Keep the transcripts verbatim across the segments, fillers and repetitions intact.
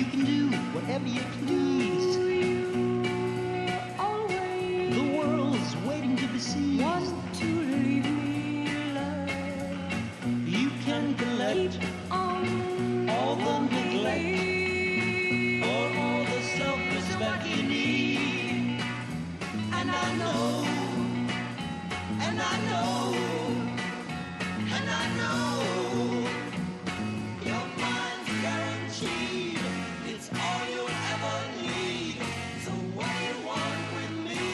You can do whatever you please. The world's waiting to be seen. Want to leave me alive. You can collect on all the neglect or all the self-respect you need. And I know, and I know, and I know your mind's guaranteed. It's all you'll ever need. So what you want with me?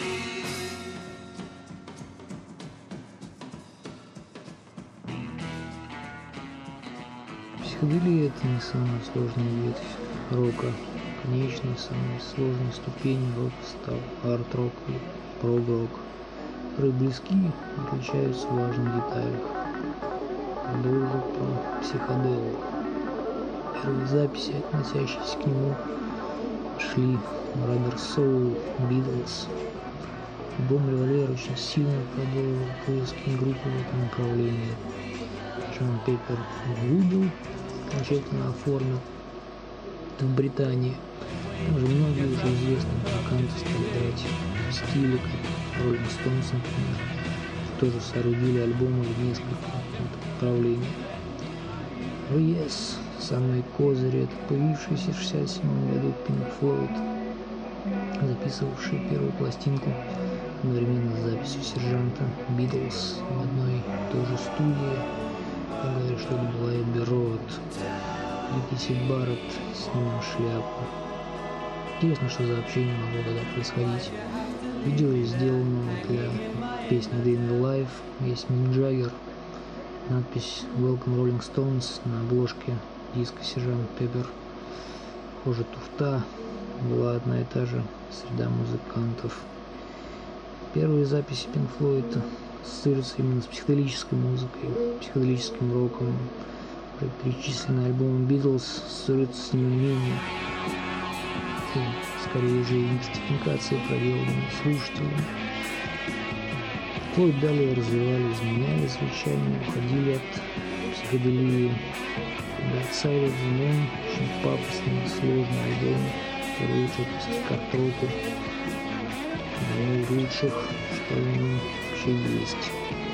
Психоделия — это не самая сложная ветвь рока. Конечной, самой сложной ступенью рока стал арт-рок и прог-рок, которые близки и отличаются в важных деталях. Продолжу про психоделу. Первые записи, относящиеся к нему, шли Rubber Soul, Beatles. Альбом «Револьвер» очень сильно продолжил поиски группы в этом направлении. Джон Пеппер Voodoo окончательно оформил в Британии. Уже многие уже известные музыканты стали играть в стиле, как Rolling Stones, например, тоже соорудили альбомы в несколько направлений. Oh Yes, самые козыри — это появившийся в шестьдесят седьмом году Pink Floyd, записывавший первую пластинку одновременно с записью сержанта Битлз в одной и той же студии. Я говорю, что это была Эбби Роуд. Рики Сид Барретт снимал шляпу. Интересно, что за общение могло тогда происходить. Видео сделано для песни Day in the Life. Есть Мик Джаггер. Надпись Welcome Rolling Stones на обложке диска Сержант Пеппер. Похоже, туфта была одна и та же среда музыкантов. Первые записи Pink Floyd ассоциируются именно с психоделической музыкой, психоделическим роком. Уже перечисленные альбомы Beatles ассоциируются с ним менее. И скорее же мистификации, проделанные слушателями. Floyd далее развивали, изменяли звучание, уходили от психоделии. Dark Side of the Moon — очень пафосный, сложный альбом, который лучше отнести к арт-року. Один из лучших, что у него вообще есть.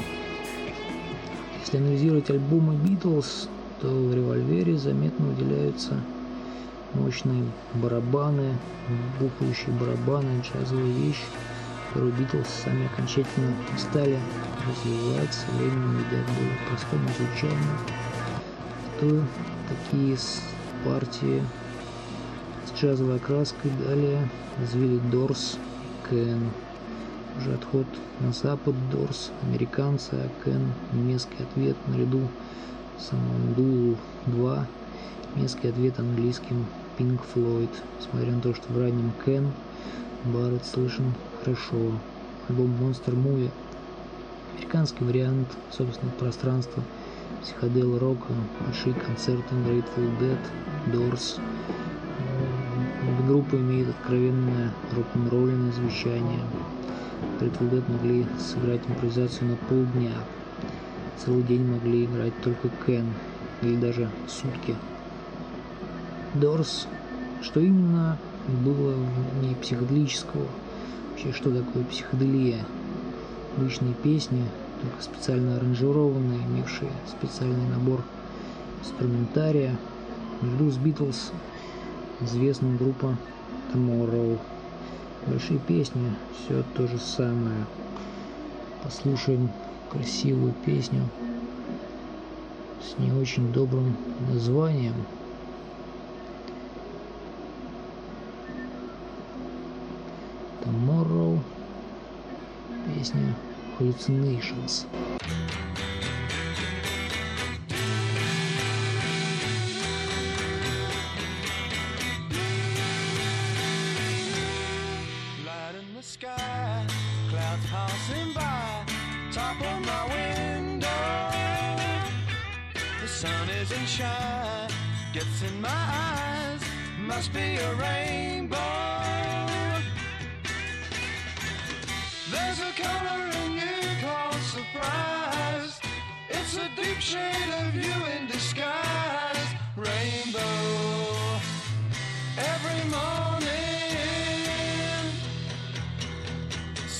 Если анализировать альбомы Beatles, то в «Револьвере» заметно выделяются мощные барабаны, бухающие барабаны, джазовые вещи, которые Битлз сами окончательно стали развивать со временем, ведя к более простому звучанию. То такие партии с джазовой окраской далее развили Doors и Can. Уже отход на запад Doors, американцы, а Can — немецкий ответ наряду с Амандул два, немецкий ответ английским Pink Floyd. Несмотря на то, что в раннем Can Барретт слышен хорошо. Альбом Monster Movie — американский вариант собственного пространства психодел рока, большие концерты Grateful Dead, Doors. Группа имеет откровенное рок-н-ролльное звучание. Grateful Dead могли сыграть импровизацию на полдня. Целый день могли играть только Can, или даже сутки. Doors, что именно было не психоделического? Вообще, что такое психоделия? Обычные песни, только специально аранжированные, имевшие специальный набор инструментария. Наряду с Beatles известна группа Tomorrow. Большие песни, все то же самое. Послушаем красивую песню с не очень добрым названием. Tomorrow, песня Hallucinations. Light in the sky, clouds passing by, top of my window. The sun isn't shine, gets in my eyes, must be a rainbow. There's a color in you called surprise. It's a deep shade of you in disguise. Rainbow.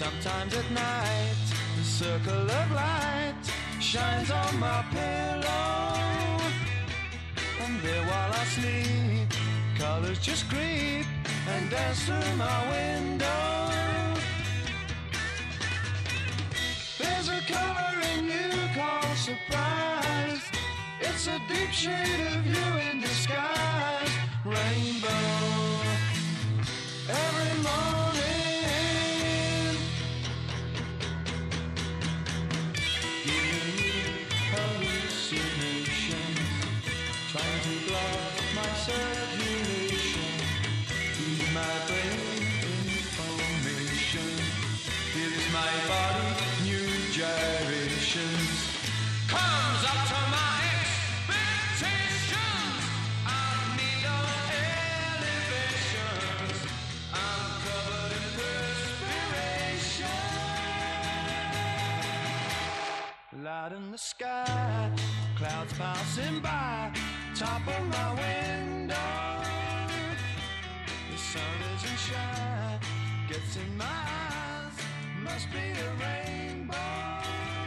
Sometimes at night, the circle of light shines on my pillow, and there while I sleep, colors just creep and dance through my window. There's a color in you called surprise. It's a deep shade of you in disguise. Rainbow. Every morning, giving me hallucinations, trying to block my circulation, feed my brain information, gives my body new gyrations, comes up to my expectations. I need no elevations. I'm covered in perspiration. Light in the sky, clouds passing by, top of my window. The sun isn't shy, gets in my eyes, must be a rainbow.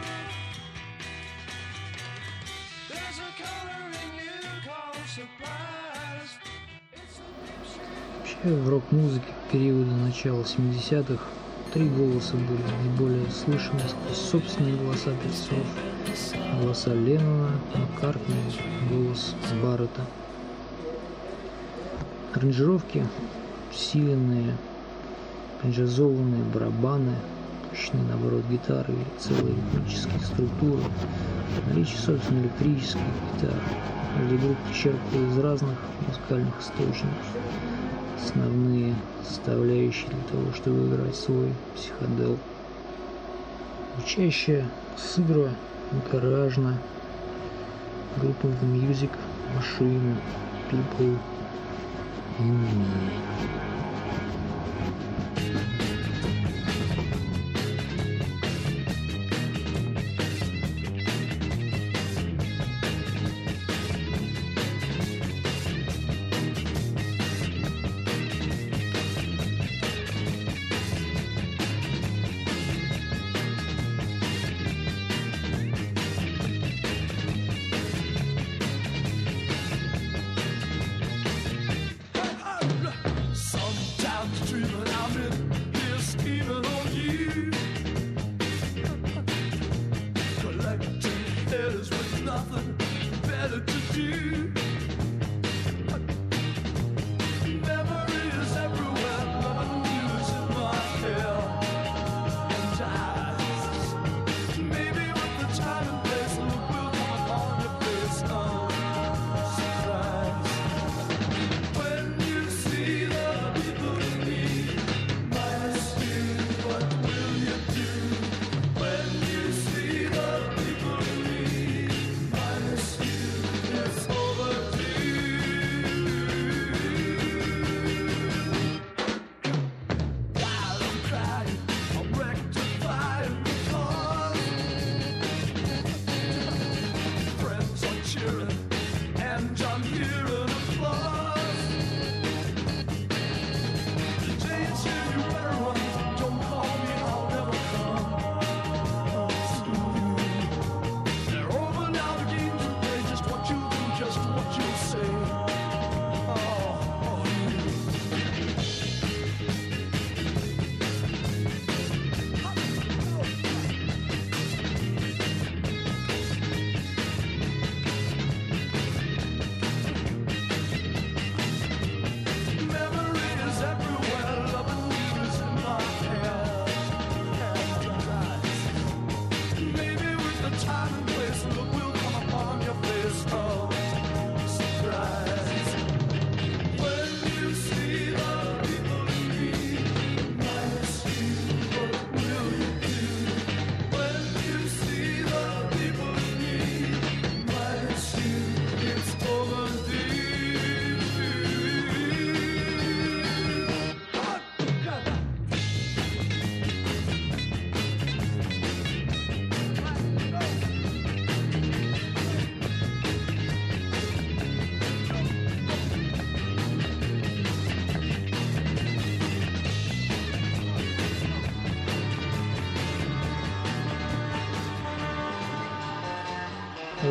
There's a color in you called surprise. It's a Вообще в рок-музыке периода начала семидесятых три голоса были наиболее слышны сквозь собственные голоса певцов. Голоса Леннона, Маккартни, голос Баррета. Аранжировки, усиленные, джазованные барабаны, мощные, наоборот, гитары и целые ритмические структуры, наличие, собственно, электрических гитар. Каждая группа черпала из разных музыкальных источников основные составляющие для того, чтобы играть свой психодел. Звучащая сыгра, гаражно, группа The Music Machine, People in Me. Some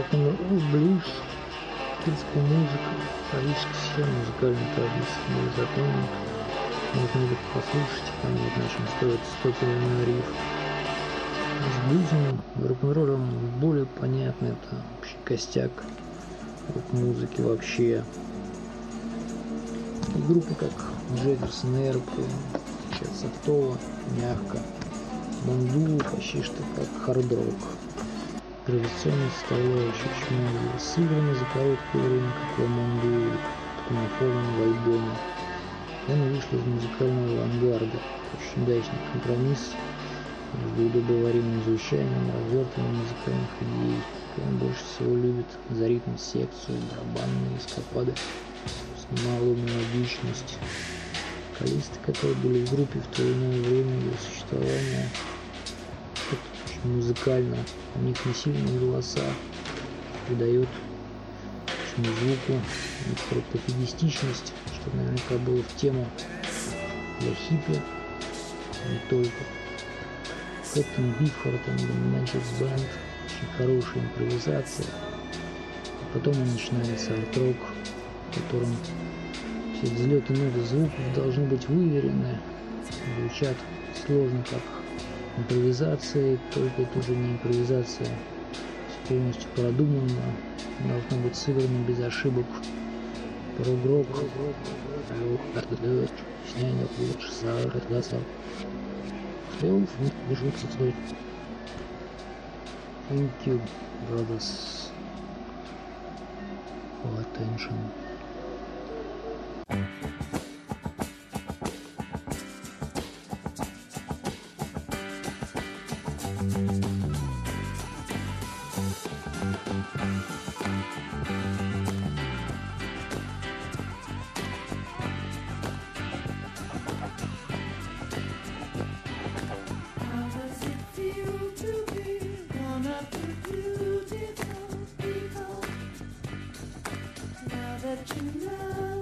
рок-н-ролл, блюз, кельтская музыка, парижская схема музыкальной традиции, законник. Можно будет послушать, понять, на чем стоит стопили на риф. С блюзом, рок-н-роллом более понятно, это общий костяк рок-музыки вообще. И группы как Джефферсон Эйрплейн, сейчас софтово, мягко. Монду почти что как хард-рок. Традиционная составляющая очень много сыграно за короткое время, как Монду, потом оформлено в альбоме. Он вышел из музыкального авангарда. Очень удачный компромисс между удобоваримым звучанием и развертыванием музыкальных идей. Он больше всего любит за ритм-секцию, барабанные эскапады, с немалую мелодичность. Вокалисты, которые были в группе в то или иное время ее существования, это очень музыкально. У них не сильные голоса, придает общему звуку некоторую пофигистичность, что наверняка было в тему для хиппи, не только. Кэптон Бифорд и Манчес Бэнд, очень хорошая импровизация. И потом он начинается арт-рок, в котором все взлеты ноты звуков должны быть выверены, звучат сложно как импровизация, только это уже не импровизация, полностью продуманно, должно быть сыграно без ошибок. Прогрок, сняние лучше саргаса. Thank you, brothers, for attention. That you love